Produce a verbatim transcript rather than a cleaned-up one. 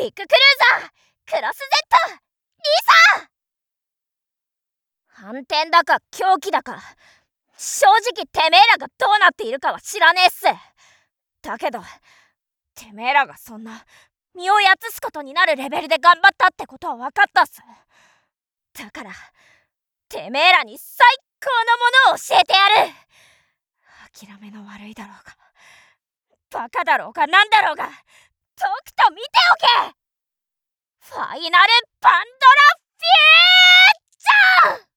ッグクルーザークロス ゼット リサ反転だか狂気だか、正直てめえらがどうなっているかは知らねえっす。だけどてめえらがそんな身をやつすことになるレベルで頑張ったってことは分かったっす。だからてめえらに最高のものを教えてやる。諦めの悪いだろうがバカだろうがなんだろうが、とくと見ておけ。ファイナルパンドラフューチャー。